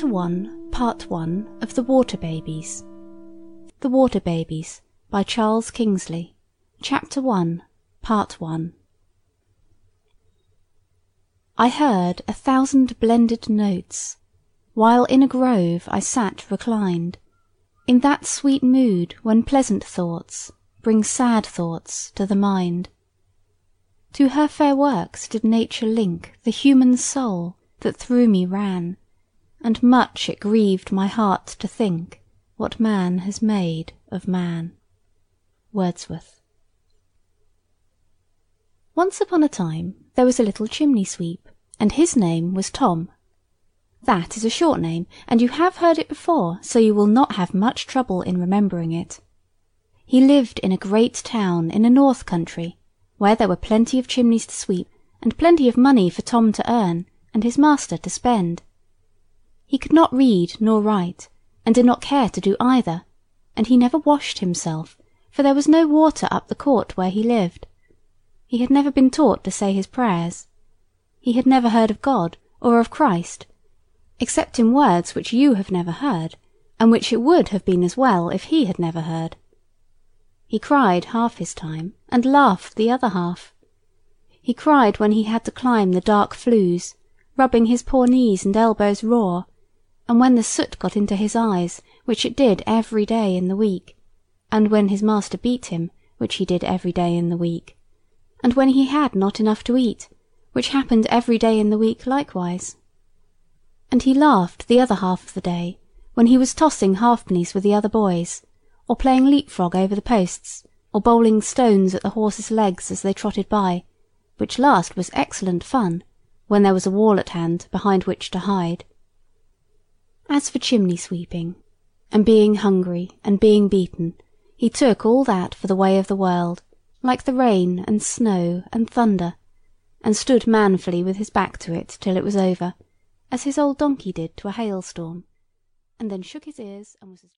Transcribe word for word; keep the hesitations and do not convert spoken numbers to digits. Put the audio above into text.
one, Part one of The Water Babies. The Water Babies by Charles Kingsley. Chapter one, Part one. I heard a thousand blended notes, while in a grove I sat reclined, in that sweet mood when pleasant thoughts bring sad thoughts to the mind. To her fair works did nature link the human soul that through me ran, and much it grieved my heart to think what man has made of man. Wordsworth. Once upon a time there was a little chimney sweep, and his name was Tom. That is a short name, and you have heard it before, so you will not have much trouble in remembering it. He lived in a great town in a north country, where there were plenty of chimneys to sweep, and plenty of money for Tom to earn, and his master to spend. He could not read nor write, and did not care to do either, and he never washed himself, for there was no water up the court where he lived. He had never been taught to say his prayers. He had never heard of God or of Christ, except in words which you have never heard, and which it would have been as well if he had never heard. He cried half his time, and laughed the other half. He cried when he had to climb the dark flues, rubbing his poor knees and elbows raw, and when the soot got into his eyes, which it did every day in the week, and when his master beat him, which he did every day in the week, and when he had not enough to eat, which happened every day in the week likewise. And he laughed the other half of the day, when he was tossing halfpennies with the other boys, or playing leap-frog over the posts, or bowling stones at the horses' legs as they trotted by, which last was excellent fun, when there was a wall at hand behind which to hide. As for chimney-sweeping, and being hungry, and being beaten, he took all that for the way of the world, like the rain and snow and thunder, and stood manfully with his back to it till it was over, as his old donkey did to a hailstorm, and then shook his ears and was as